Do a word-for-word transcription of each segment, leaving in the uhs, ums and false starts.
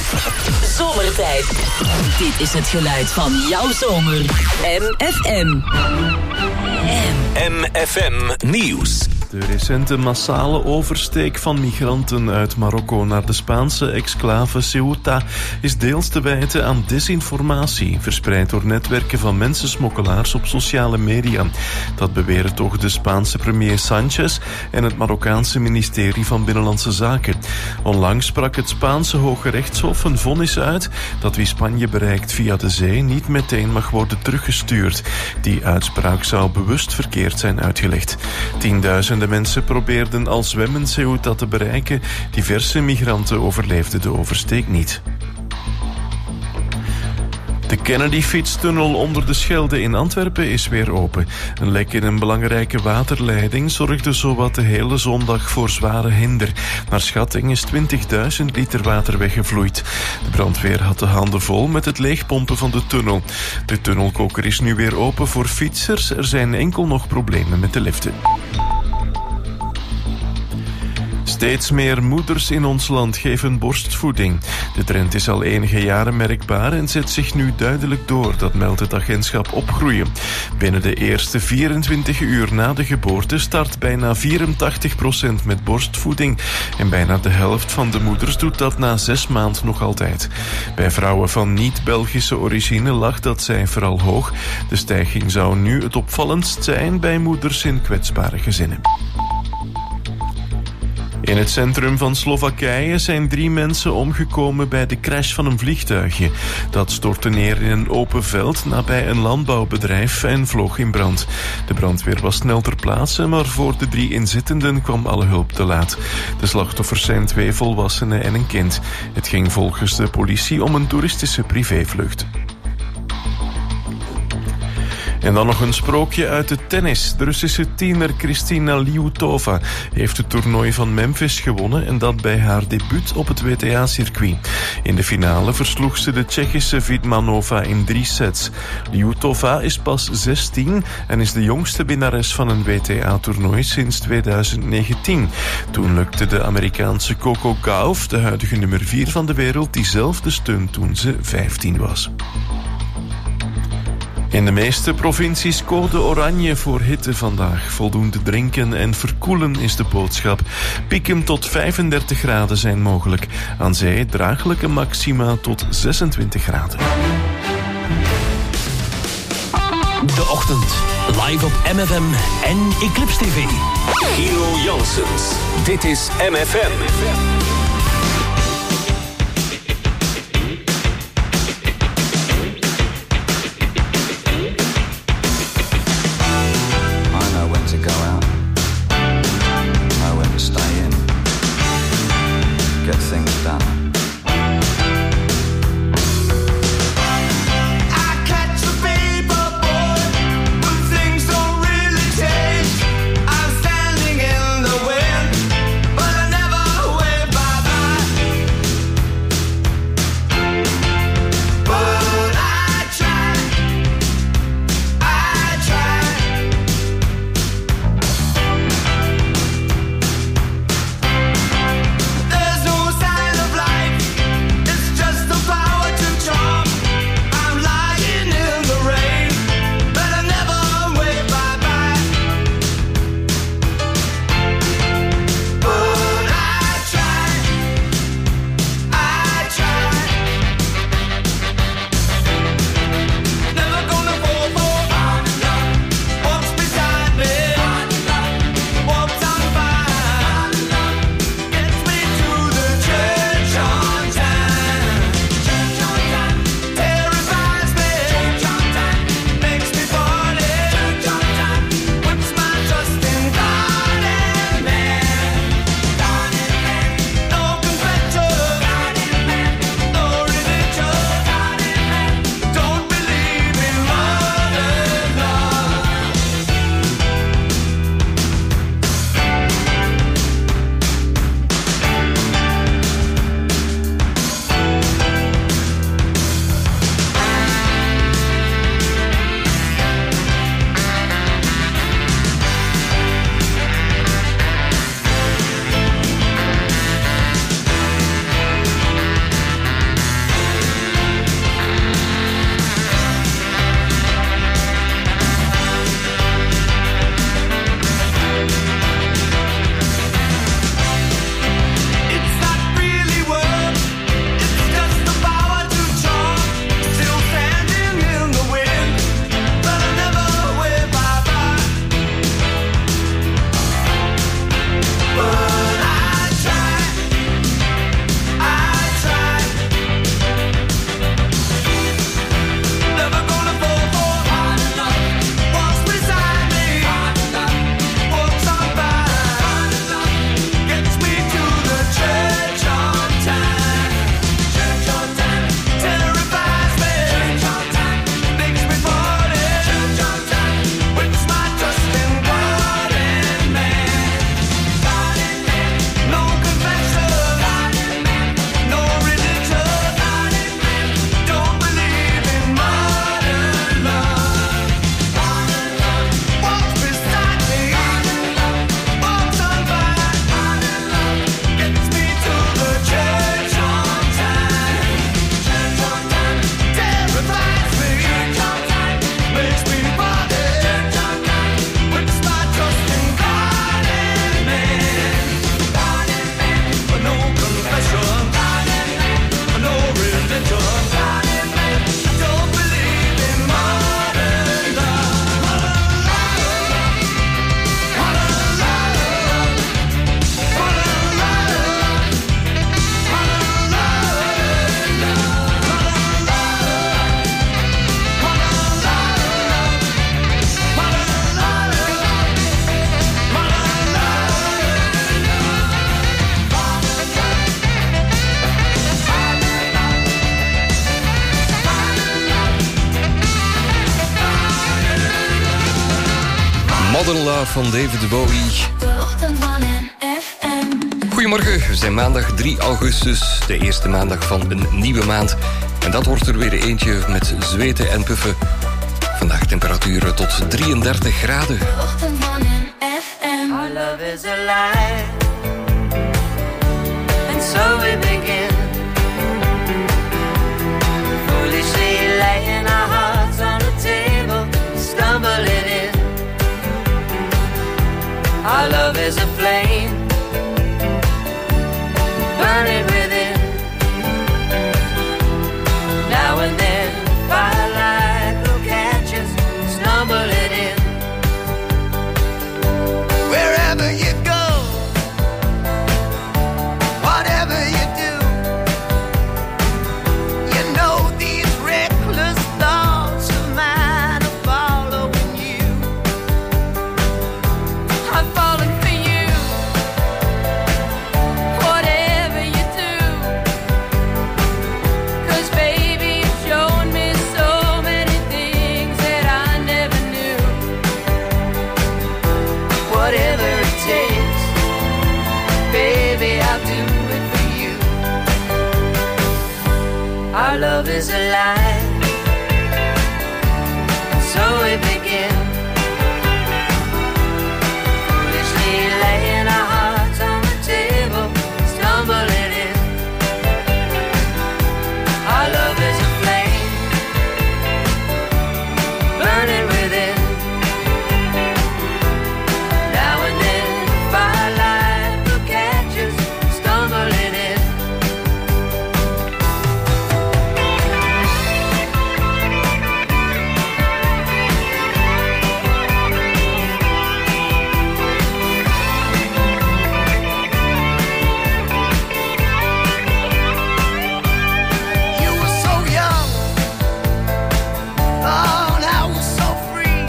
Zomertijd. Dit is het geluid van jouw zomer. M F M. M F M Nieuws. De recente massale oversteek van migranten uit Marokko naar de Spaanse exclave Ceuta is deels te wijten aan desinformatie, verspreid door netwerken van mensensmokkelaars op sociale media. Dat beweren toch de Spaanse premier Sanchez en het Marokkaanse ministerie van Binnenlandse Zaken. Onlangs sprak het Spaanse Hoge Rechtshof een vonnis uit dat wie Spanje bereikt via de zee niet meteen mag worden teruggestuurd. Die uitspraak zou bewust verkeerd zijn uitgelegd. Tienduizenden De mensen probeerden al zwemmend Ceuta te bereiken. Diverse migranten overleefden de oversteek niet. De Kennedy-fietstunnel onder de Schelde in Antwerpen is weer open. Een lek in een belangrijke waterleiding zorgde zowat de hele zondag voor zware hinder. Naar schatting is twintigduizend liter water weggevloeid. De brandweer had de handen vol met het leegpompen van de tunnel. De tunnelkoker is nu weer open voor fietsers. Er zijn enkel nog problemen met de liften. Steeds meer moeders in ons land geven borstvoeding. De trend is al enige jaren merkbaar en zet zich nu duidelijk door, dat meldt het agentschap Opgroeien. Binnen de eerste vierentwintig uur na de geboorte start bijna vierentachtig procent met borstvoeding. En bijna de helft van de moeders doet dat na zes maanden nog altijd. Bij vrouwen van niet-Belgische origine lag dat cijfer al hoog. De stijging zou nu het opvallendst zijn bij moeders in kwetsbare gezinnen. In het centrum van Slowakije zijn drie mensen omgekomen bij de crash van een vliegtuigje. Dat stortte neer in een open veld nabij een landbouwbedrijf en vloog in brand. De brandweer was snel ter plaatse, maar voor de drie inzittenden kwam alle hulp te laat. De slachtoffers zijn twee volwassenen en een kind. Het ging volgens de politie om een toeristische privévlucht. En dan nog een sprookje uit het tennis. De Russische tiener Kristina Liutova heeft het toernooi van Memphis gewonnen en dat bij haar debuut op het W T A-circuit. In de finale versloeg ze de Tsjechische Vidmanova in drie sets. Liutova is pas zestien en is de jongste winnares van een W T A-toernooi sinds tweeduizend negentien. Toen lukte de Amerikaanse Coco Gauff, de huidige nummer vier van de wereld, diezelfde stunt toen ze vijftien was. In de meeste provincies code oranje voor hitte vandaag. Voldoende drinken en verkoelen is de boodschap. Pieken tot vijfendertig graden zijn mogelijk. Aan zee draaglijke maxima tot zesentwintig graden. De ochtend, live op M F M en Eclipse T V. Hero Janssens, dit is M F M. Standing in the wind, but I never wave Modern Love van David Bowie. Goedemorgen, we zijn maandag drie augustus, de eerste maandag van een nieuwe maand. En dat wordt er weer eentje met zweten en puffen. Vandaag temperaturen tot drieëndertig graden. Our love is alive, and so we begin. Foolishly laying our hearts on the table, stumbling in. Our love is a flame, burning within. Now and then, firelight will catch us, stumbling in. Wherever you go, whatever you do, you know these reckless thoughts of mine are following you. I'm falling for you, whatever you do, 'cause baby you've shown me so many things that I never knew. Whatever it takes, baby, I'll do it for you. Our love is alive, and so we begin. Foolishly laying our hearts on the table, stumbling in. Our love is a flame, burning within. Now and then, firelight will catch us, stumbling in. You were so young, oh, and I was so free.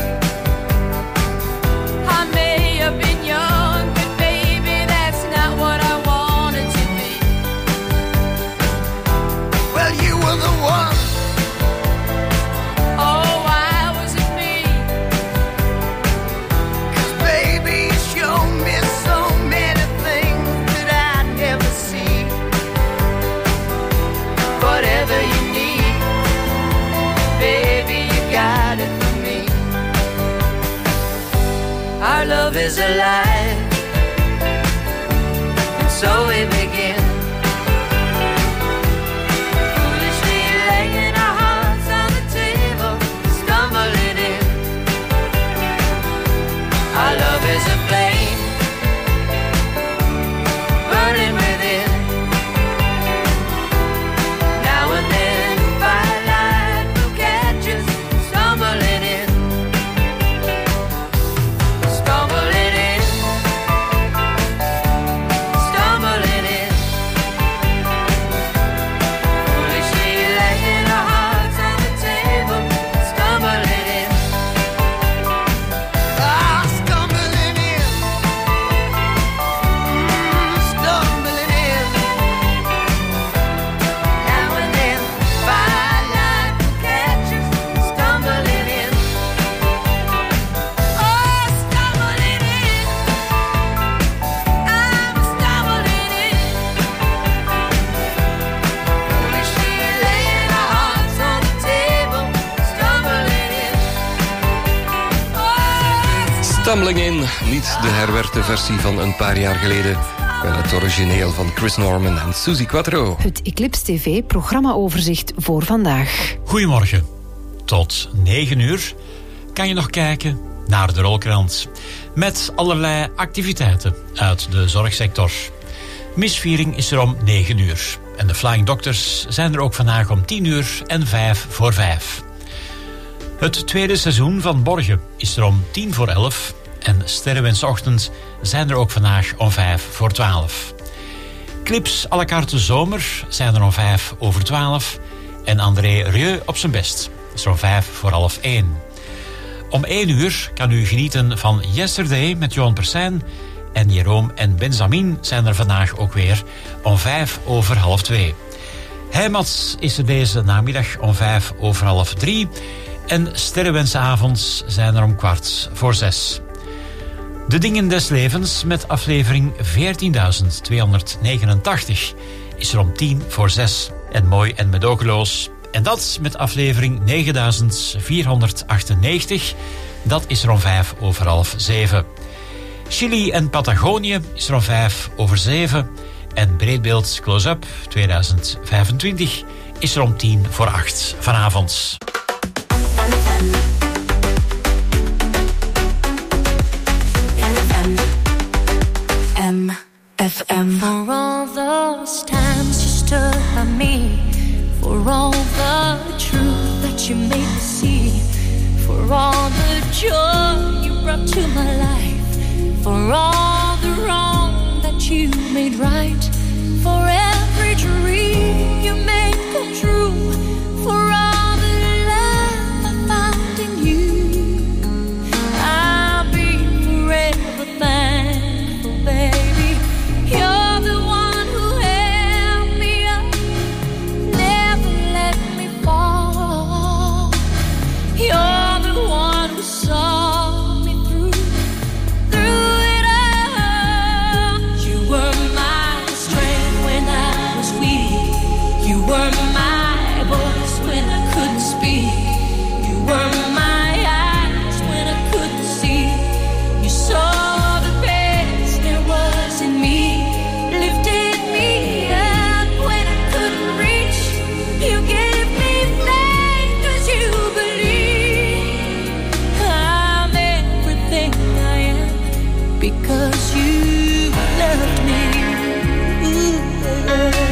I may have been young, but baby, that's not what I wanted to be. Well, you were the one. Oh, why was it me? 'Cause baby, you showed me so many things that I never see. Whatever you need, baby, you got it for me. Our love is alive, and so we begin. Foolishly laying our hearts on the table, stumbling in. Our love is a flame, burning within. Now and then, firelight will catch us, stumbling in. Stumbling in. Stumbling in. Foolishly laying our hearts on the table, stumbling in. Ah, stumbling in. Mm, stumbling in. Now and then, firelight will catch us, stumbling in. Oh, stumbling in. I'm stumbling in. Foolishly laying our hearts on the table, stumbling in. Oh, Stumbling In, niet de herwerkte versie van een paar jaar geleden, maar het origineel van Chris Norman en Suzy Quattro. Het Eclipse T V-programmaoverzicht voor vandaag. Goedemorgen. Tot negen uur kan je nog kijken naar de Rolkrant. Met allerlei activiteiten uit de zorgsector. Misviering is er om negen uur. En de Flying Doctors zijn er ook vandaag om tien uur en vijf voor vijf. Het tweede seizoen van Borgen is er om tien voor elf. En Sterrenwensochtend zijn er ook vandaag om vijf voor twaalf. Clips à la carte zomer zijn er om vijf over twaalf. En André Rieu op zijn best is er om vijf voor half één. Om één uur kan u genieten van Yesterday met Johan Persijn. En Jeroen en Benjamin zijn er vandaag ook weer om vijf over half twee. Heimats is er deze namiddag om vijf over half drie. En Sterrenwensavonds zijn er om kwart voor zes. De Dingen des Levens met aflevering veertienduizend tweehonderdnegenentachtig is er om tien voor zes. En Mooi en Medogeloos. En dat met aflevering negenduizend vierhonderdachtennegentig. Dat is er om vijf over half zeven. Chili en Patagonië is er om vijf over zeven. En Breedbeeld Close-up tweeduizend vijfentwintig is er om tien voor acht vanavond. M F M. For all those times you stood by me, for all the truth that you made me see, for all the joy you brought to my life, for all the wrong that you made right, for every dream you made come true, for all the love I found in you, I'll be forever thankful, baby. You're the one who held me up, never let me fall. You're the one who saw me through, through it all. You were my strength when I was weak. You were my voice when I couldn't speak. You were my eyes when I couldn't see. You saw the best there was in me, lifted me up when I couldn't reach. You gave me faith 'cause you believe I'm everything I am because you loved me. Ooh.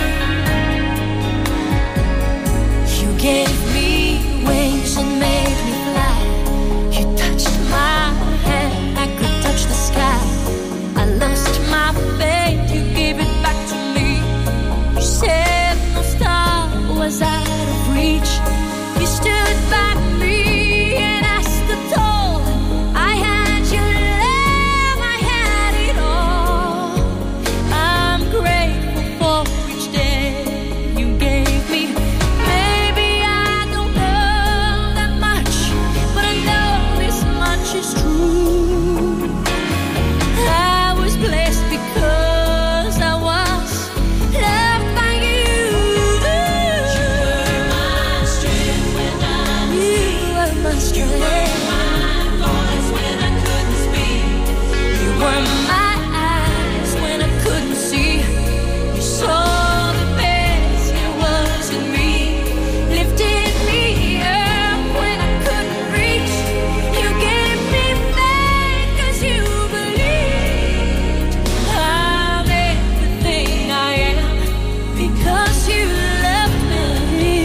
You gave me wings and made me fly. You touched my hand, I could touch the sky. I lost my faith, you gave it back to me. You said no star was out of reach. You stood by me and I stood tall. I had your love, I had it all. I'm grateful for each day you gave me. Maybe I don't know that much, but I know this much is true. I was blessed because I was loved by you. You were my strength when I was weak. You were my strength. You were my voice when I couldn't speak. You were my eyes when I couldn't see. You saw the best there was in me, lifted me up when I couldn't reach. You gave me faith 'cause you believed I'm everything I am because you loved me.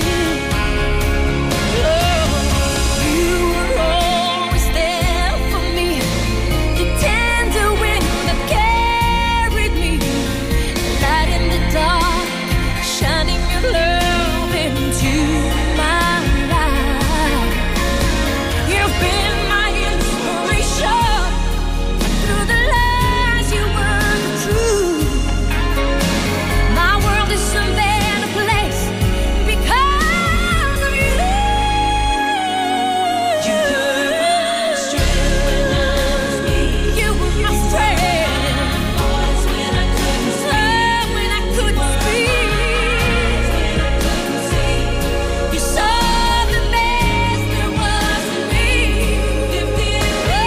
Oh, you were always there for me, the tender wind that carried me, light in the dark, shining your love into my life. You've been my inspiration, through the lies you were the truth. My world is a better place because of you. You were my strength when I was weak. You were my strength. Voice when I couldn't speak. When I couldn't speak. When I couldn't see. You saw the best there was in me. Lifted me up.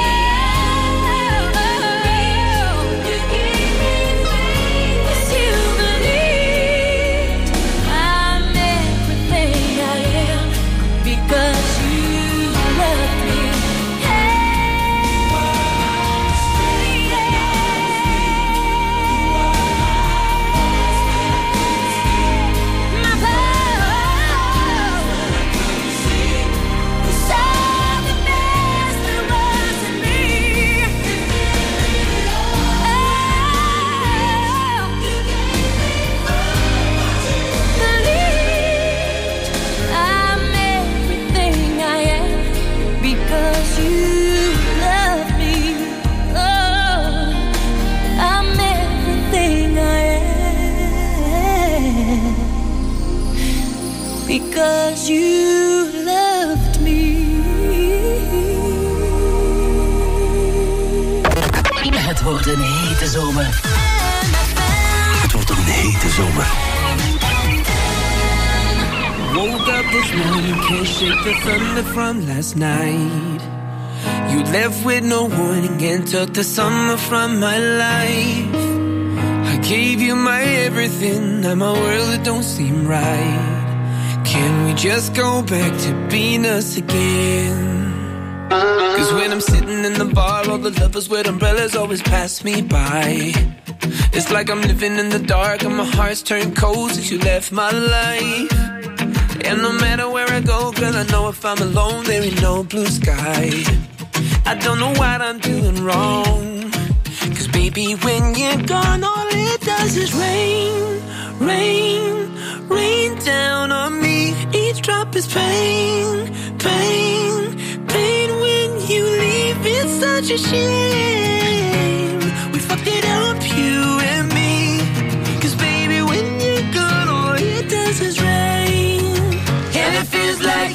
You gave me faith 'cause you believed I'm everything I am because you loved me. My power. You saw the best there was in me. Believed I'm everything I am because you love me. Oh, I'm everything I am because you loved me. Het wordt een hete zomer. Het wordt een hete zomer. Woke up this morning, can't shake the thunder from last night. You left with no warning and took the summer from my life. I gave you my everything, now my world it don't seem right. Can we just go back to being us again? Cause when I'm sitting in the bar, all the lovers with umbrellas always pass me by. It's like I'm living in the dark and my heart's turned cold since you left my life. And no matter where I go, girl, I know if I'm alone, there ain't no blue sky. I don't know what I'm doing wrong. Cause baby, when you're gone, all it does is rain, rain, rain down on me. Each drop is pain, pain, pain. When you leave, it's such a shame. We fucked it up, you and me. Cause baby, when you're gone, all it does is rain. And it feels like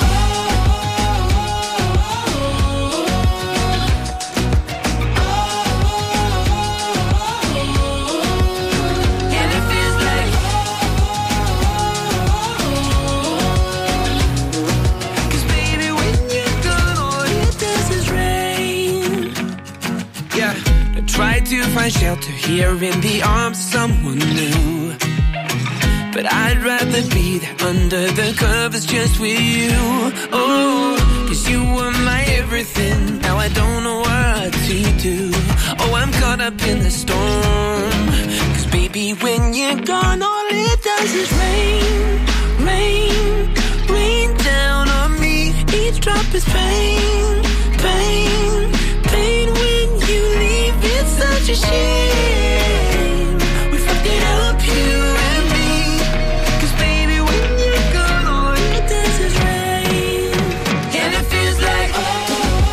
try to find shelter here in the arms of someone new. But I'd rather be there under the covers just with you. Oh, cause you were my everything. Now I don't know what to do. Oh, I'm caught up in the storm. Cause baby, when you're gone, all it does is rain, rain, rain down on me. Each drop is pain, pain, pain. When you leave, it's such a shame. We fucked it up, you and me. Cause baby, when you're gone, all it does is rain. And it feels like oh,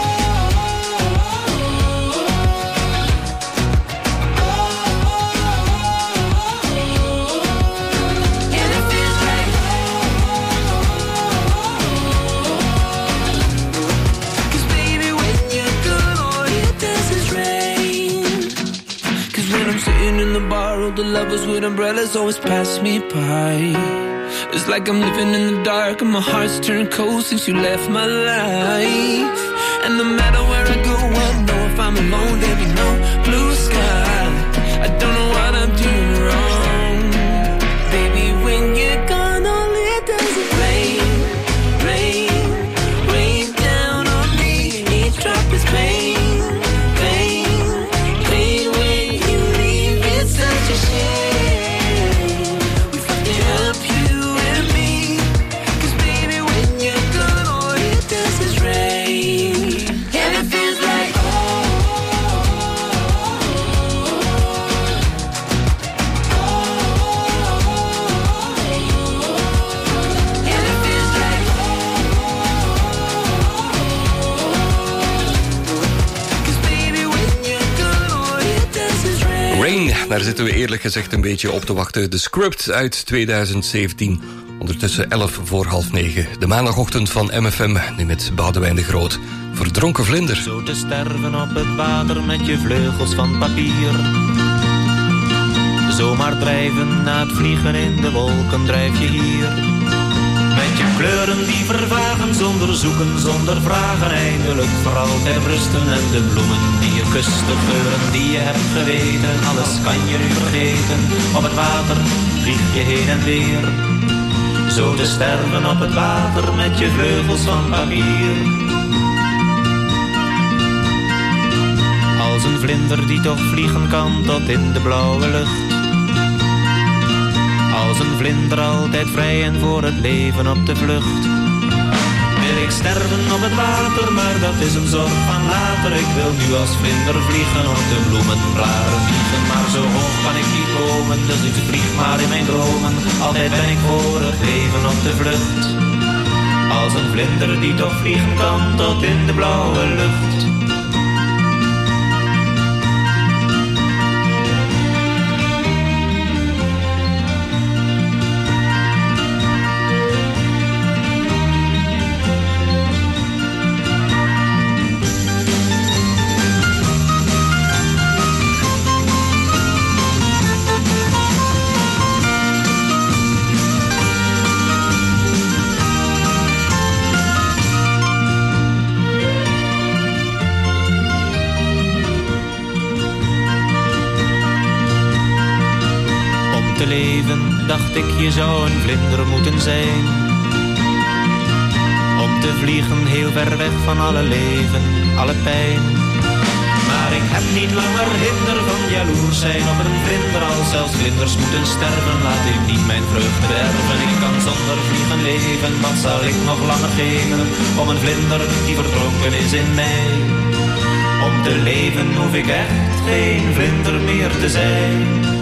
and it feels like cause baby, when you're gone, all it does is rain. Cause when I'm sitting in the bar, all the lovers with umbrellas always pass me by. It's like I'm living in the dark and my heart's turned cold since you left my life. And no matter where I go, I know if I'm alone, there'll be no blue sky. I don't know what I'm doing wrong. Baby, when you're gone, all it does is rain, rain, rain down on me. Each drop is pain, pain, pain. When you leave, it's such a shame. We fucked it up, you and me. Cause baby, when you're gone, all it does is rain. And it feels like and it feels like cause baby, when you're gone, all it does is rain. Rain, daar zitten we eerlijk gezegd een beetje op te wachten. De Script uit tweeduizend zeventien. Ondertussen elf voor half negen. De maandagochtend van M F M, nu met Boudewijn de Groot. Verdronken vlinder. Zo te sterven op het water met je vleugels van papier. Zomaar drijven na het vliegen in de wolken drijf je hier. Met je kleuren die vervagen zonder zoeken, zonder vragen. Eindelijk voor altijd rusten en de bloemen die je kust. De geuren die je hebt geweten, alles kan je nu vergeten. Op het water vlieg je heen en weer. Zo te sterven op het water met je vleugels van papier. Als een vlinder die toch vliegen kan tot in de blauwe lucht. Als een vlinder altijd vrij en voor het leven op de vlucht. Wil ik sterven op het water, maar dat is een zorg van later. Ik wil nu als vlinder vliegen op de bloemenblaren vliegen. Maar zo hoog kan ik niet komen, dus ik vlieg maar in mijn dromen. Altijd ben ik voor het leven op de vlucht. Als een vlinder die toch vliegen kan tot in de blauwe lucht. om te leven, dacht ik je zou een vlinder moeten zijn. Om te vliegen heel ver weg van alle leven, alle pijn. Maar ik heb niet langer hinder van jaloers zijn op een vlinder. Als zelfs vlinders moeten sterven, laat ik niet mijn vreugde bederven. Ik kan zonder vliegen leven, wat zal ik nog langer geven om een vlinder die verdronken is in mij. Om te leven hoef ik echt geen vlinder meer te zijn.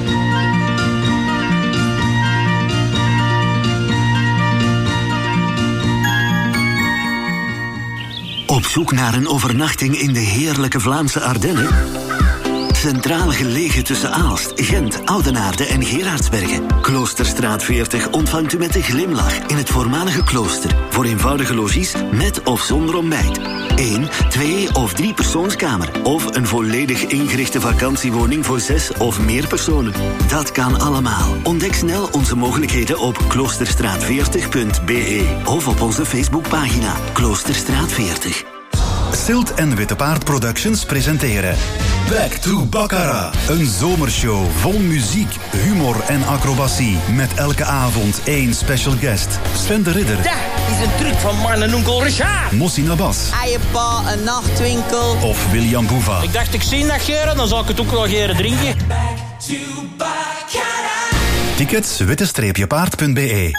Op zoek naar een overnachting in de heerlijke Vlaamse Ardennen? Centraal gelegen tussen Aalst, Gent, Oudenaarde en Gerardsbergen. Kloosterstraat veertig ontvangt u met een glimlach in het voormalige klooster. Voor eenvoudige logies met of zonder ontbijt. Eén, twee of drie persoonskamer. Of een volledig ingerichte vakantiewoning voor zes of meer personen. Dat kan allemaal. Ontdek snel onze mogelijkheden op kloosterstraat veertig punt b e of op onze Facebookpagina Kloosterstraat veertig. Silt en Witte Paard Productions presenteren Back to Baccarat. Een zomershow vol muziek, humor en acrobatie. Met elke avond één special guest. Sven de Ridder. Dat is een truc van man en onkel Richard. Mossi Nabas. Eierpa, een nachtwinkel. Of William Boeva. Ik dacht, ik zie dat geren, dan zal ik het ook wel geren drinken. Back to Baccarat. Tickets witte-paard punt b e.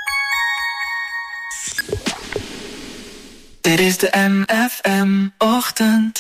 Dit is de M F M-ochtend.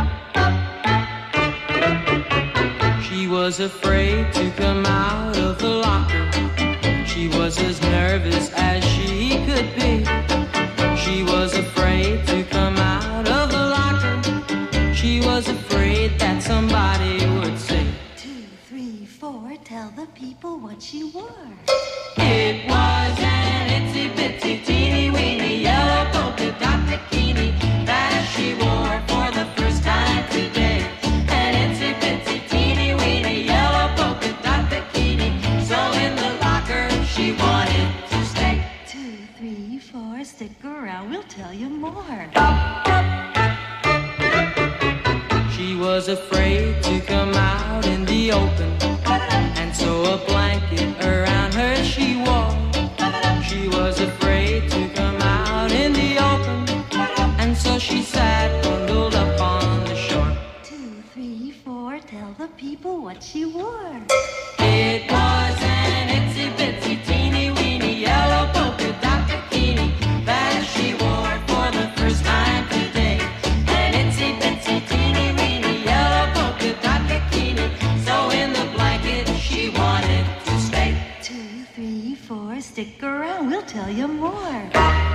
She was afraid to come out of the locker. She was as nervous as she could be. She was afraid to come out of the locker. She was afraid that somebody would say, Two, three, four, tell the people what she wore. It was an itsy-bitsy, teeny-weeny, yellow polka dot bikini that she wore for the first time today. An itsy-bitsy, teeny-weeny, yellow polka dot bikini. So in the locker she wanted to stay. Two, three, four, stick around, we'll tell you more. She was afraid to come out in the open, and so a blanket around her she wore. She was afraid to come out in the open, and so she sat bundled up on the shore. Two, three, four, tell the people what she wore. It was an itsy-bitsy, teeny-weeny, yellow polka dot bikini that she wore for the first time today. An itsy-bitsy, teeny-weeny, yellow polka dot bikini. So in the blanket she wanted to stay. Two, three, four, stick around, we'll tell you more.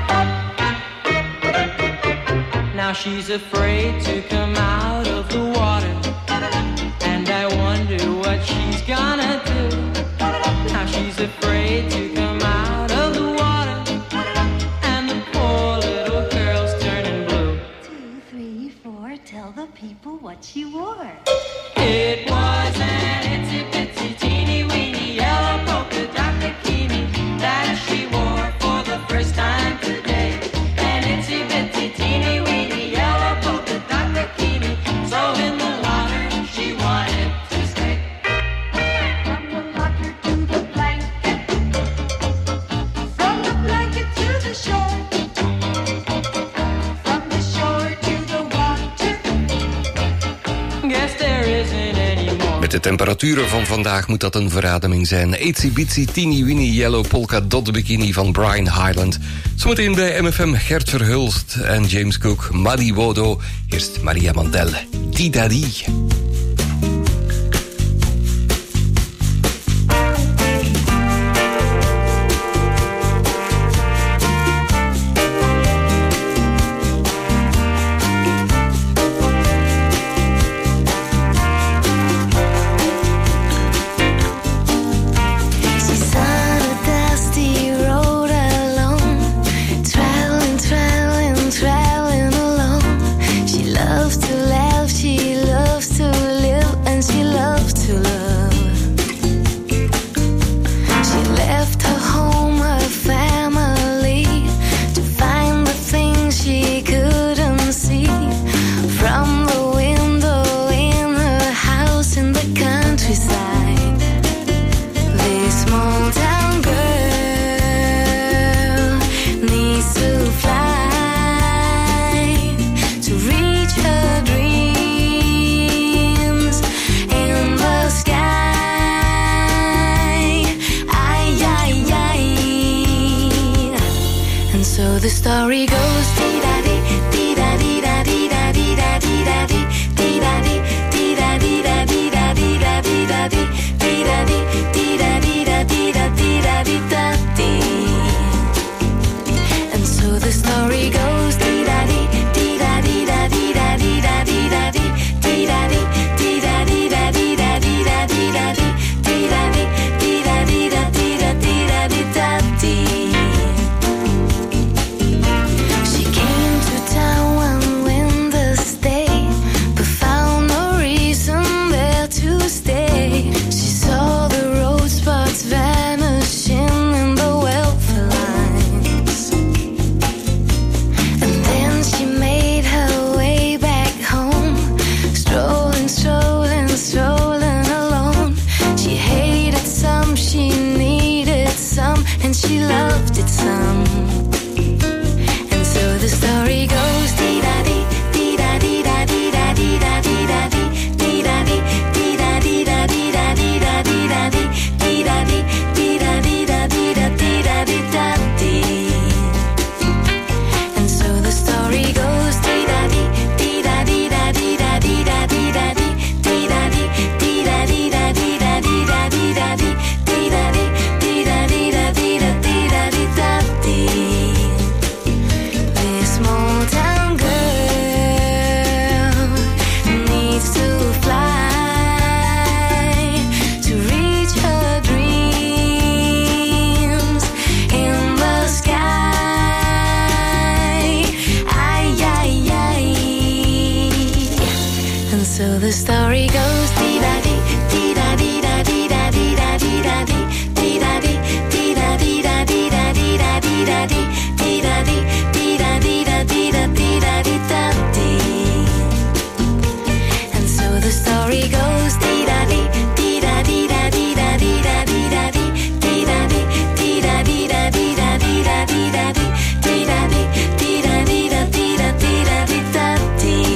Now she's afraid to come out of the water, and I wonder what she's gonna do. Now she's afraid to come out of the water, and the poor little girl's turning blue. Two, three, four, tell the people what she wore. It was an itsy-bitsy, teeny-weeny, yellow polka dot bikini that she wore for the first time today. An itsy-bitsy, teeny-weeny, yellow polka dot bikini. So in the water she wanted to stay. From the locker to the blanket, from the blanket to the shore, from the shore to the water. Guess there isn't any more. Met de temperaturen van vandaag moet dat een verademing zijn. Itsy Bitsy Teeny Weeny Yellow Polka Dot Bikini van Brian Hyland. Zometeen bij M F M Gert Verhulst en James Cook, Muddy Wodo. Eerst Maria Mandel, Didadi. She's on a dusty road alone, traveling, traveling, traveling alone. She loves to laugh, she loves to so the story goes dee-da-dee, dee-da-dee-da-dee-da-dee-da-dee-da-dee, dee-da-dee, dee-da-dee-da-dee-da-dee-da-dee-da-dee, dee-da-dee, dee-da-dee-da-dee-da-dee-da-dee-da-dee. And so the story goes dee-da-dee, dee-da-dee-da-dee-da-dee-da-dee-da-dee, dee-da-dee, dee-da-dee-da-dee-da-dee-da-dee-da-dee, dee-da-dee, dee-da-dee-da-dee-da-dee-da-dee. She came to town one winter's day, but found no reason there to stay. She saw the road spots vanishing in the welfare lines, and then she made her way back home, strolling, strolling, strolling alone. She hated some, she needed some, and she loved it some. And so the story goes dee-da-dee, dee-da-dee-da-dee-da-dee-da-dee-da-dee, dee-da-dee, dee-da-dee-da-dee-da-dee-da-dee-da-dee, dee-da-dee, dee-da-dee-da-dee-da-dee-da-dee-da-dee. And so the story goes dee-da-dee, dee-da-dee-da-dee-da-dee-da-dee-da-dee, dee-da-dee, dee-da-dee-da-dee-da-dee-da-dee-da-dee, dee-da-dee, dee-da-dee-da-dee-da-dee-da-dee-da-dee. This small town girl needs to fly to reach her dreams in the sky. Ay, ay, ay. And so the story goes dee-da-dee, dee-da-dee-da-dee-da-dee-da-dee-da-dee, dee-da-dee, dee-da-dee-da-dee-da-dee-da-dee, dee-da-dee, dee-da-dee-da-dee-da-dee-da-dee-da-dee. And so the story goes dee-da-dee, dee-da-dee-da-dee-da-dee-da-dee-da-dee, dee-da-dee, dee-da-dee-da-dee-da-dee-da-dee-da-dee, dee-da-dee, dee-da-dee-da-dee-da-dee-da-dee-da-dee.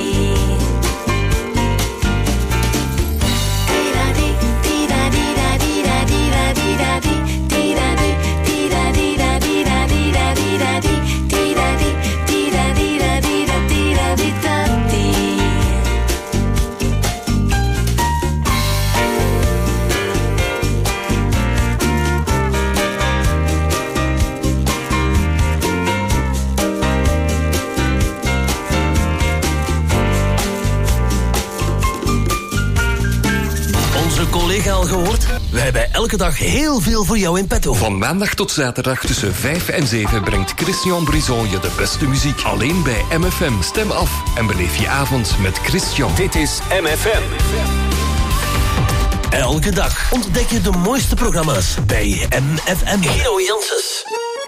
Onze collega al gehoord? Wij hebben elke dag heel veel voor jou in petto. Van maandag tot zaterdag tussen vijf en zeven brengt Christian Brison je de beste muziek. Alleen bij M F M. Stem af en beleef je avond met Christian. Dit is M F M. Elke dag ontdek je de mooiste programma's bij M F M. Guido Janssens.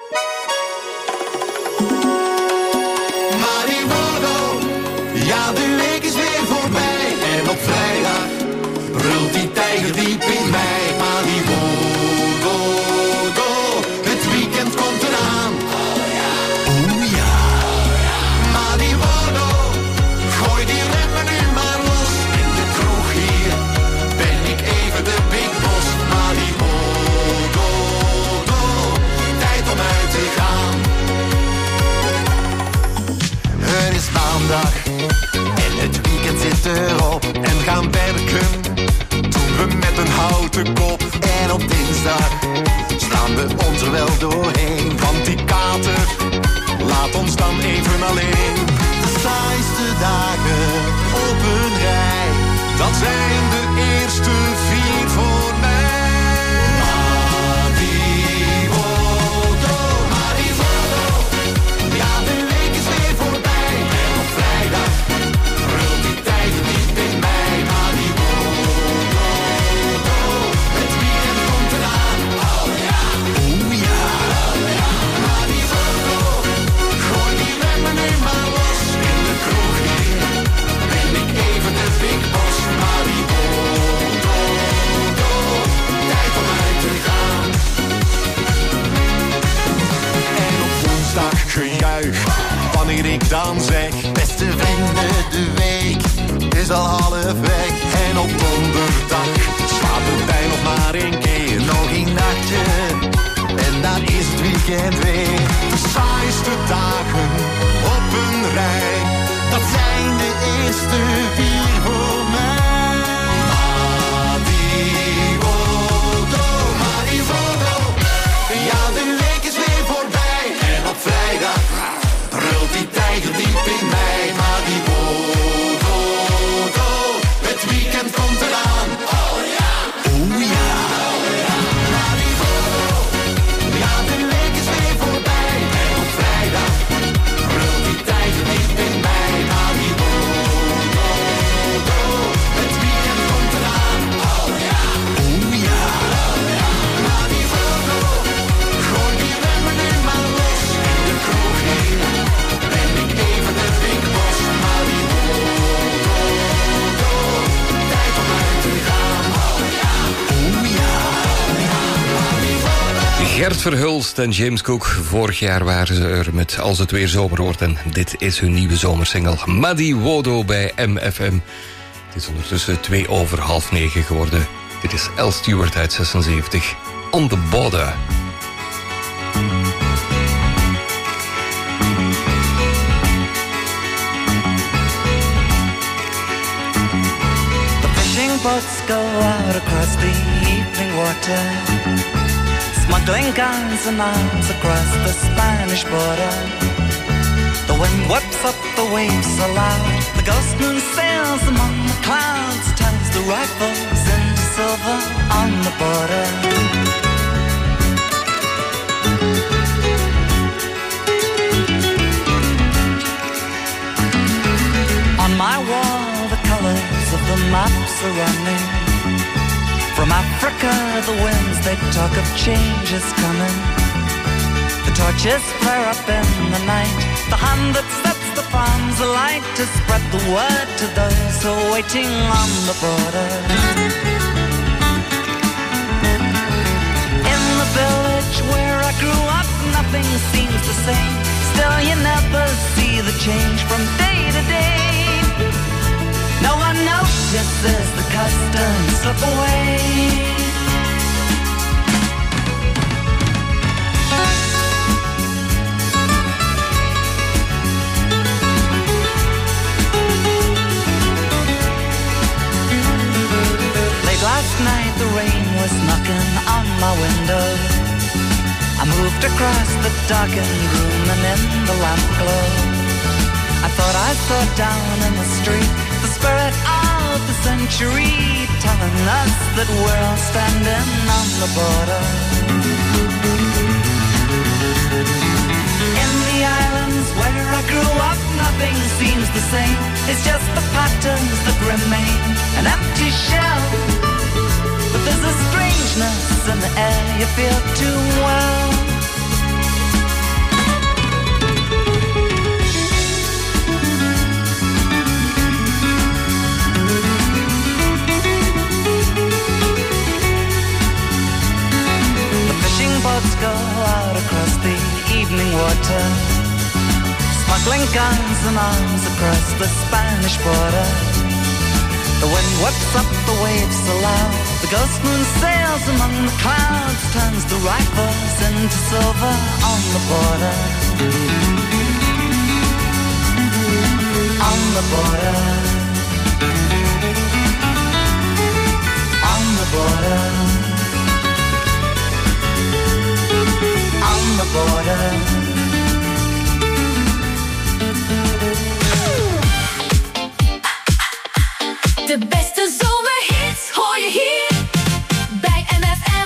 Mariwodo, ja de week is weer voorbij. En op vrijdag brult die tijger diep in mij. Mariwodo, het weekend komt eraan. Oh ja, oh ja. Mariwodo, gooi die remmen nu maar los. In de kroeg hier ben ik even de big boss. Mariwodo, tijd om uit te gaan. Het is maandag en het weekend zit erop. En gaan werken doen we met een houten kop. En op dinsdag slaan we ons er wel doorheen. Want die kater laat ons dan even alleen. De saaiste dagen op een rij, dat zijn de eerste vier voor mij. Mariwodo, Mariwodo, ja de week is weer voorbij. En op vrijdag brult die tijd niet in mij. Mariwodo, het weekend komt eraan. Oh ja, oh ja, oh ja. Mariwodo, gooi die remmen nu maar los. In de kroeg hier ben ik even de big boss. Mariwodo, tijd om uit te gaan. En op woensdag gejuich wanneer ik dan zeg: beste vrienden, de week is al half weg. En op donderdag slaat de pijn nog maar één keer. Nog een nachtje en dan is het weekend weer. De saaiste mooiste dagen op een rij. Dat zijn de eerste vier voor mij. Mariwodo, Mariwodo. Ja, de week is weer voorbij. En op vrijdag brult die tijger diep in mij. Mariwodo, het weekend komt eraan. Oh ja, oh ja. Gert Verhulst en James Cook. Vorig jaar waren ze er met Als het weer zomer wordt. En dit is hun nieuwe zomersingle. Mariwodo bij M F M. Het is ondertussen twee over half negen geworden. Dit is Al Stewart uit zesenzeventig. On the Border. The fishing boats go out across the evening water, smuggling guns and arms across the Spanish border. The wind whips up the waves so loud, the ghost moon sails among the clouds, turns the rifles into silver on the border. On my wall the colors of the maps are running. From Africa, the winds, they talk of change is coming. The torches flare up in the night, the hand that sets the farms alight to spread the word to those who are waiting on the border. In the village where I grew up, nothing seems the same. Still, you never see the change from day to day. No one notices the customs slip away. Late last night the rain was knocking on my window. I moved across the darkened room and in the lamp glow I thought I saw down in the street the spirit of the century, telling us that we're all standing on the border. In the islands where I grew up, nothing seems the same. It's just the patterns that remain, an empty shell. But there's a strangeness in the air you feel too well. Boats go out across the evening water, smuggling guns and arms across the Spanish border. The wind whips up the waves so loud, the ghost moon sails among the clouds, turns the rifles into silver on the border. On the border. On the border. On the border. De beste zomerhits hoor je hier bij M F M.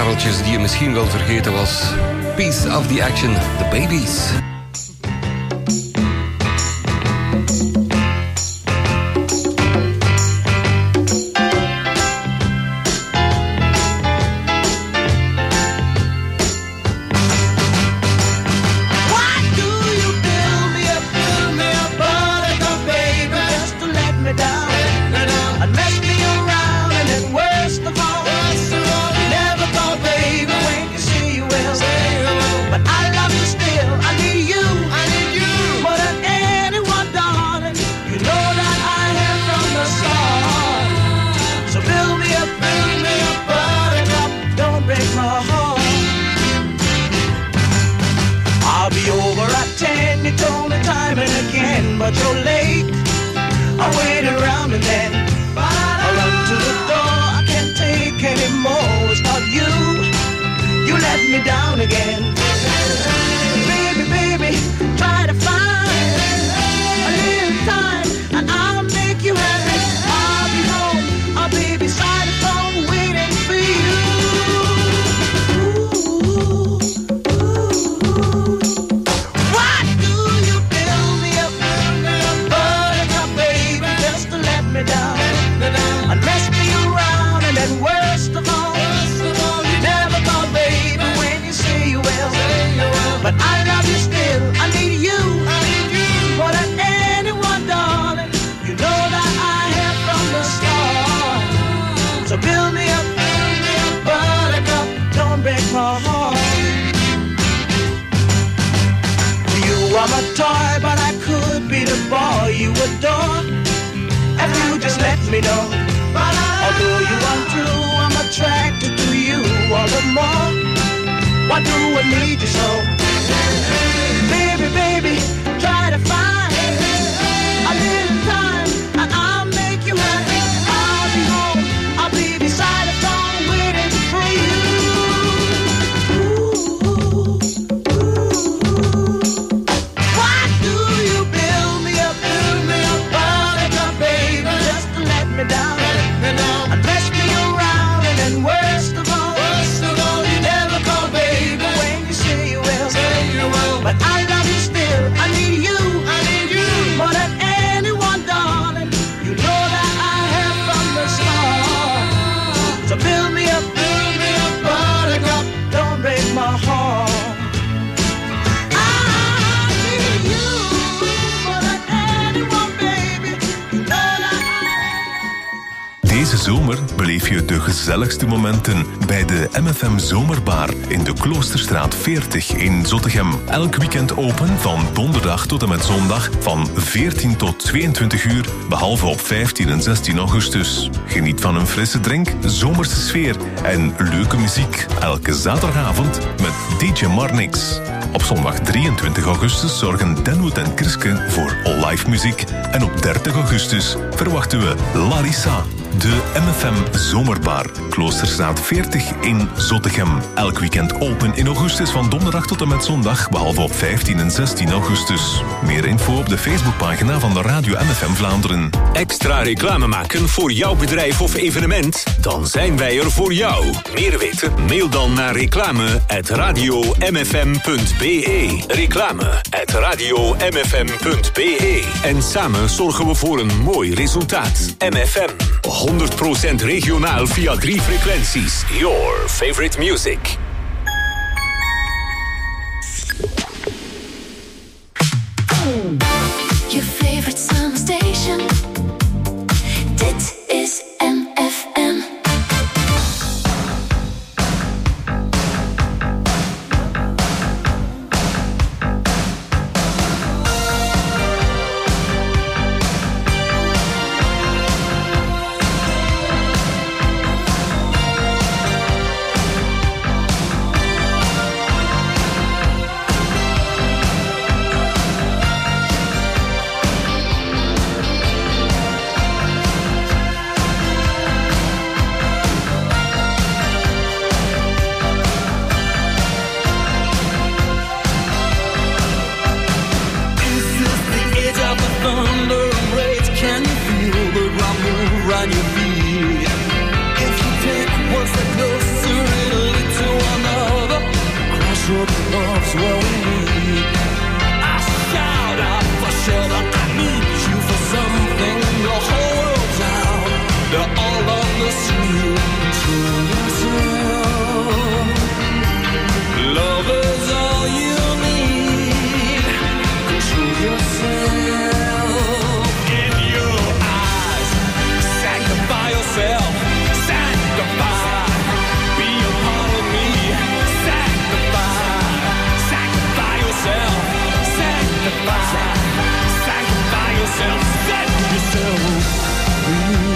pareltjes die je misschien wel vergeten was. Piece of the Action, The Babies. But you're late. I wait around and then I run to the door. I can't take anymore. It's not you. You let me down again. Baby, baby, try to find a little time and I'll make you happy. I'll be home. I'll be beside the phone waiting for you. But I love you still, I need you, I need you more than anyone, darling. You know that I have from the start. So build me up, build me up, buttercup, don't break my heart. You are my toy, but I could be the boy you adore. If you just let me know. Although you are true, I'm attracted to you all the more. Why do I need you so? Baby, baby, try to find a little time and I'll make you happy. I'll be home, I'll be beside the phone waiting for you. Ooh, ooh, ooh. Why do you build me up, build me up, buttercup, baby, just to let me down, and mess me around, and then worst of all, worst of all, you never call, baby, when you say you will, say you will. But I love you still, I need you, I need you more than anyone, darling. You know that I have from the start. So build me up, build me up, buttercup, don't break my heart. I need you more than anyone, baby. You know that I... Deze zomer beleef je de gezelligste momenten bij de M F M Zomerbar in de Kloosterstraat veertig in Zottegem. Elk weekend open van donderdag tot en met zondag van veertien tot tweeëntwintig uur, behalve op vijftien en zestien augustus. Geniet van een frisse drink, zomerse sfeer en leuke muziek. Elke zaterdagavond met D J Marnix. Op zondag drieëntwintig augustus zorgen Denwood en Kriske voor live muziek. En op dertig augustus verwachten we Larissa. De M F M Zomerbar, Kloosterstraat veertig in Zottegem. Elk weekend open in augustus van donderdag tot en met zondag, behalve op vijftien en zestien augustus. Meer info op de Facebookpagina van de Radio M F M Vlaanderen. Extra reclame maken voor jouw bedrijf of evenement? Dan zijn wij er voor jou. Meer weten? Mail dan naar reclame at radio m f m punt b e. Reclame at radio m f m punt b e. En samen zorgen we voor een mooi resultaat. M F M. honderd procent regionaal via drie frequenties. Your favorite music. Your favorite summer station. Dit is M F M. love's what we need. I shout out for shelter, I need you for something to hold down. They're all on the street. Control yourself. Love is all you need. Control yourself. In your eyes, sanctify yourself. Sanctify. Be a part of me. Sanctify. Sanctify yourself. Sanctify. Sanctify yourself. Set yourself free.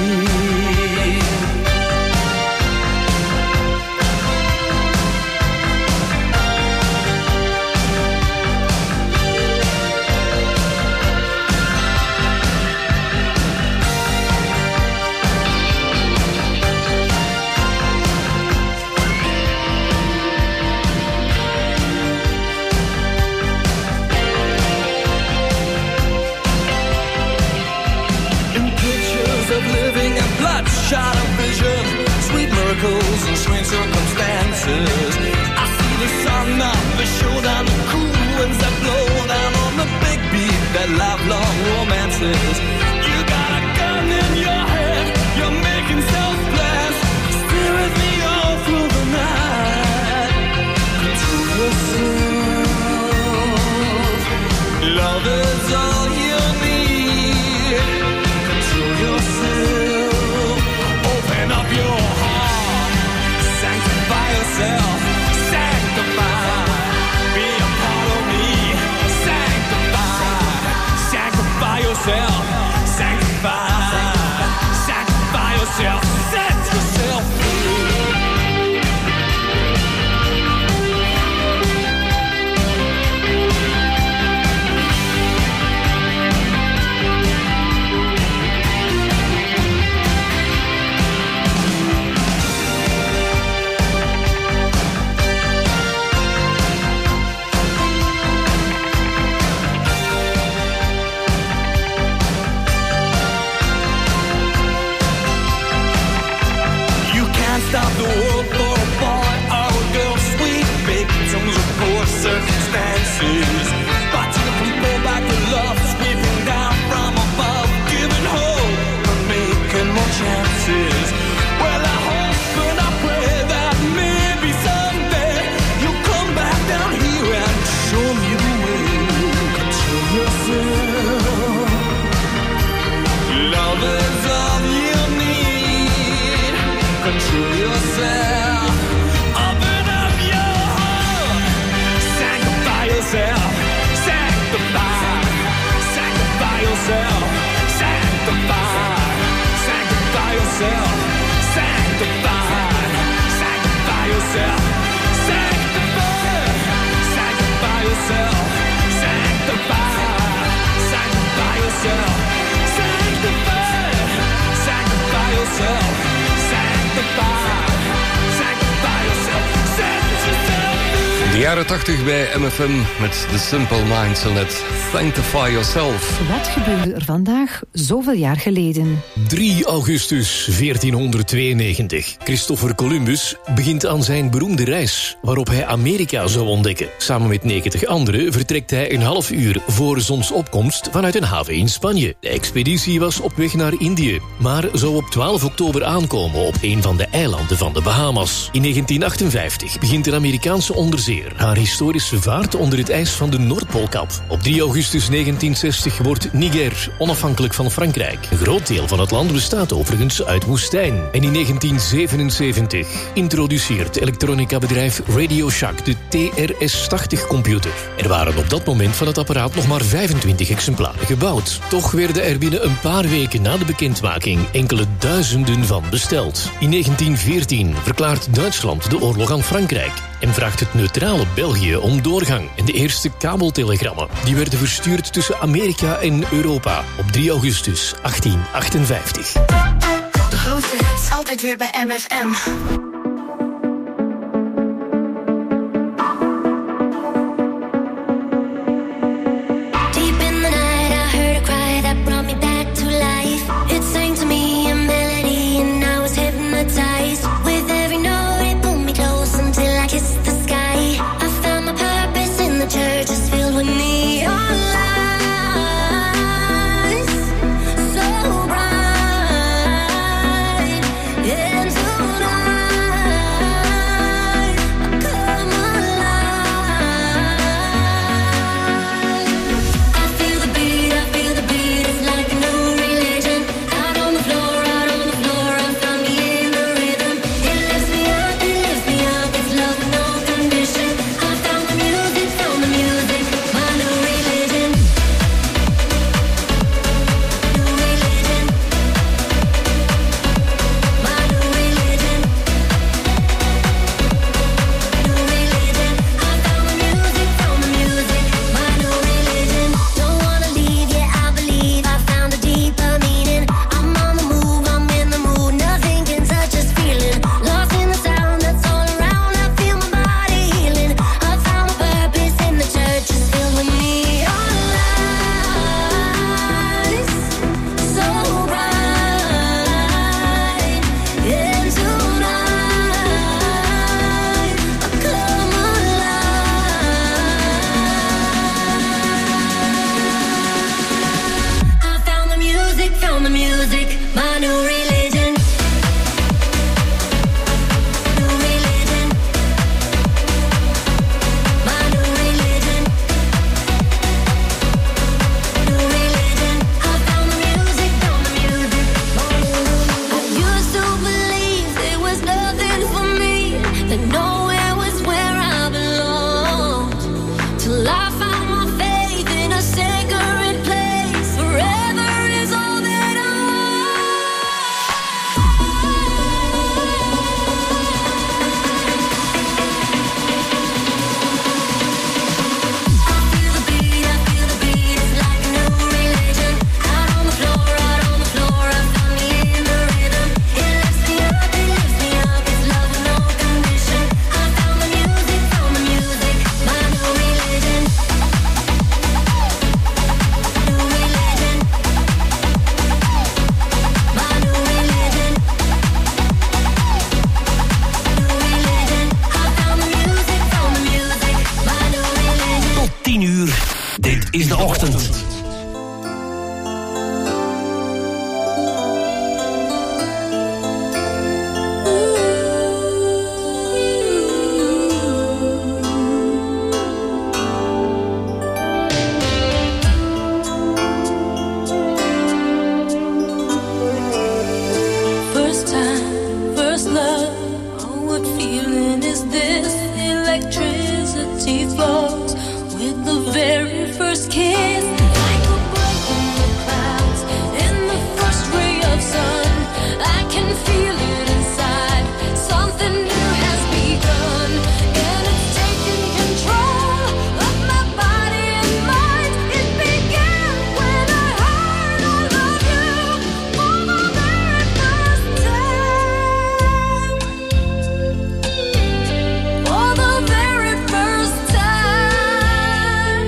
Of living and bloodshot of vision, sweet miracles and strange circumstances. I see the sun up, the showdown, the cool winds that blow down on the big beat, that lifelong romances. You got a gun in your head, you're making self-plans. Stay with me all through the night. Control yourself. Love is all you need. Control yourself. Open up your heart. Sanctify yourself. Sanctify. Be a part of me. Sanctify. Sanctify yourself. Sanctify. Sanctify yourself. Set yourself free. Stop the world for a boy or a girl, sweet victims of poor circumstances. Watching them pull back the love, sweeping down from above, giving hope and making more chances. Well, I hope and I pray that maybe someday you'll come back down here and show me the way. Control yourself. Love is all you need. Control yourself. Open up your heart. Sanctify yourself. Sanctify. Sanctify yourself. Sanctify. Sanctify yourself. Sanctify. Sanctify yourself. Sanctify. Sanctify yourself. Sanctify. Sanctify yourself. Sanctify. Sanctify yourself. De jaren tachtig bij M F M met The Simple Minds en het Sanctify Yourself. Wat gebeurde er vandaag zoveel jaar geleden? drie augustus veertienhonderdtweeënnegentig. Christopher Columbus begint aan zijn beroemde reis, waarop hij Amerika zou ontdekken. Samen met negentig anderen vertrekt hij een half uur voor zonsopkomst vanuit een haven in Spanje. De expeditie was op weg naar Indië, maar zou op twaalf oktober aankomen op een van de eilanden van de Bahamas. In negentien achtenvijftig begint een Amerikaanse onderzeeër haar historische vaart onder het ijs van de Noordpoolkap. Op drie augustus negentien zestig wordt Niger onafhankelijk van Frankrijk. Een groot deel van het land bestaat overigens uit woestijn. En in negentien zevenenzeventig introduceert elektronica-bedrijf Radio Shack de T R S tachtig computer. Er waren op dat moment van het apparaat nog maar vijfentwintig exemplaren gebouwd. Toch werden er binnen een paar weken na de bekendmaking enkele duizenden van besteld. In negentien veertien verklaart Duitsland de oorlog aan Frankrijk en vraagt het neutrale België om doorgang. En de eerste kabeltelegrammen die werden verstuurd tussen Amerika en Europa op drie augustus achttien achtenvijftig. De grootste hits altijd weer bij M F M. With every note it pulled me close until I kissed the sky. I found my purpose in that nowhere was where I belonged. Till I found my faith in a sacred place. Forever is all that I is de ochtend. First time, first love. Oh, what feeling is this? Electricity flows with the very first kiss. Like a break in the clouds, in the first ray of sun. I can feel it inside. Something new has begun, and it's taking control of my body and mind. It began when I heard I love you for the very first time. For the very first time.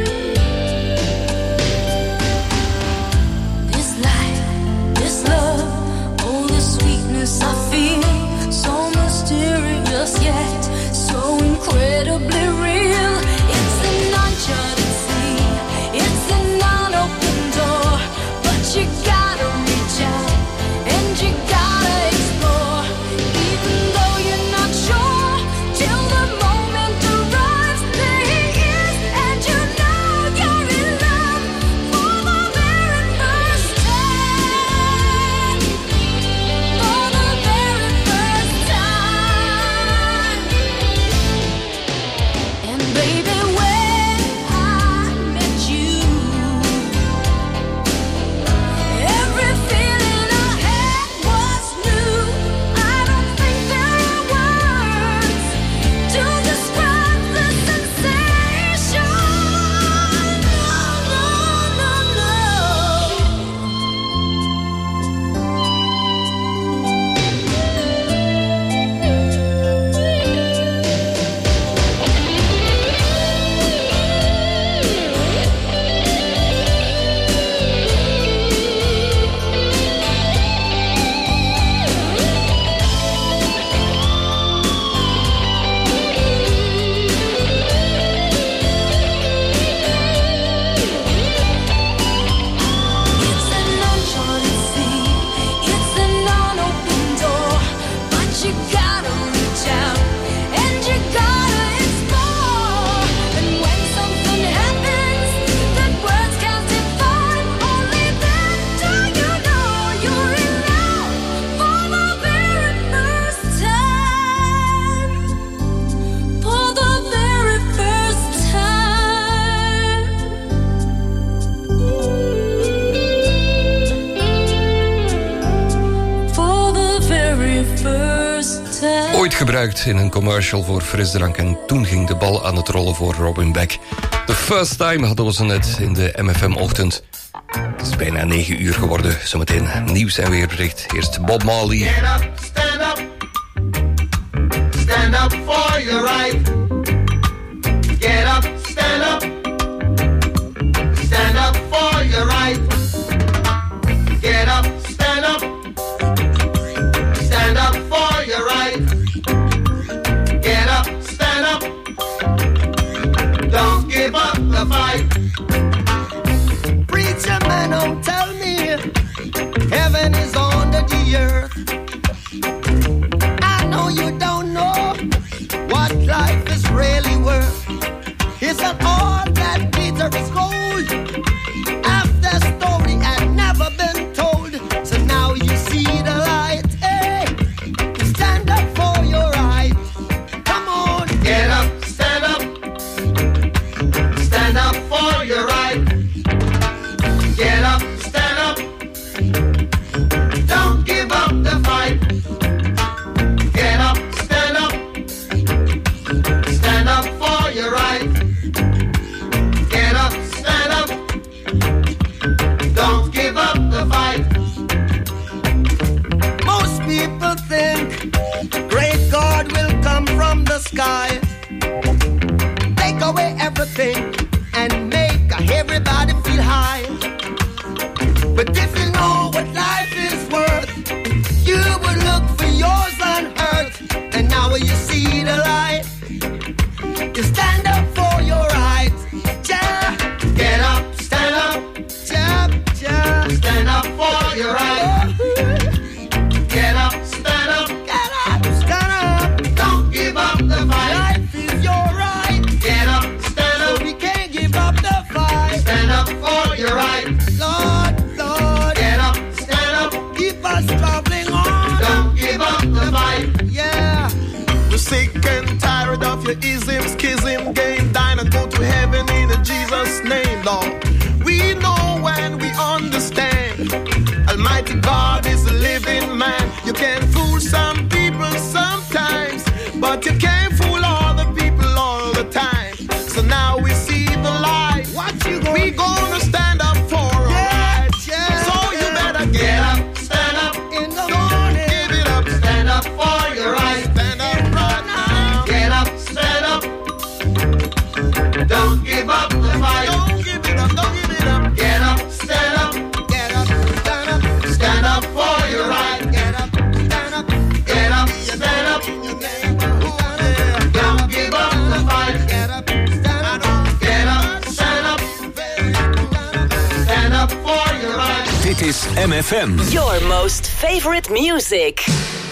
This life, this love, oh the sweetness I feel. So mysterious yet so incredibly real. It's an uncharted sea, it's an unopened door. But you gotta reach out and you gotta explore. Even though you're not sure, till the moment arrives. There he is, and you know you're in love for the very first time. For the very first time. And baby, when I met you, every feeling I had was new. I don't think there are words to describe the sensation. No, no, no, it's an uncharted sea, it's an unopened door. But you gotta reach out and you gotta explore. And when something happens that words can't define, only then do you know you're in love for the very first time. For the very first time. For the very first time. Ooit gebruikt in een commercial voor frisdrank en toen ging de bal aan het rollen voor Robin Beck. The First Time hadden we ze net in de M F M-ochtend. Het is bijna negen uur geworden. Zometeen nieuws en weerbericht. Eerst Bob Marley. Get up, stand up. Stand up for your right. Get up, stand up. Stand up for your right. Get up, stand up. Stand up for your right. Get up, stand up. Don't give up the fight. Preacher man, don't tell me heaven is under the earth. I know you don't know what life is really worth. Isn't all that glitter is gold? Half the story had never been told. So now you see the light. Hey, stand up for your right. Come when you see the light, you stand up for your rights. Yeah. Get up, stand up. Yeah, yeah. Stand up for your rights. Get up, stand up. Get up, stand up. Don't give up the fight. Life is your right. Get up, stand up. So we can't give up the fight. Stand up for your right. Lord, Lord. Get up, stand up. Keep us traveling on. Don't give up the fight. Yeah. We're sick and tired of your ism, schism, game, dine and go to heaven in Jesus' name, Lord. We know and we understand. Almighty God is a living man. You can fool some people sometimes, but you can't fool all the people all the time. So now we see the light. What you gonna we gonna stand up for our yeah, rights. Yeah, so you better get, get up, stand up in the morning. Give it up, stand up for your rights. Stand up right now. Get up, stand up. Don't give up the fight. Don't give it up, don't give it up. Get up, stand up. Get up, stand up. Stand up for your right. Get up, stand up. Get up, stand up. Don't give up the fight. Get up, stand up. Get up, stand up. Stand up for your right. Dit is M F M. Your most favorite music.